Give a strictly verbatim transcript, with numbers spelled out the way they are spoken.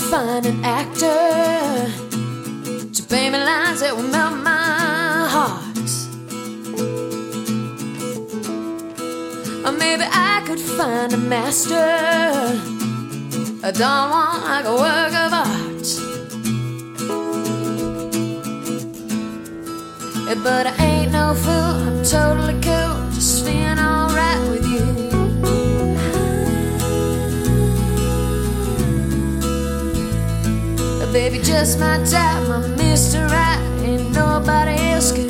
find an actor to pay me lines that will melt my heart. Or maybe I could find a master, a Don Juan like a work of art. Yeah, but I ain't no fool, I'm totally cool, just feeling alright with you. Baby, just my type, my Mister Right, ain't nobody else could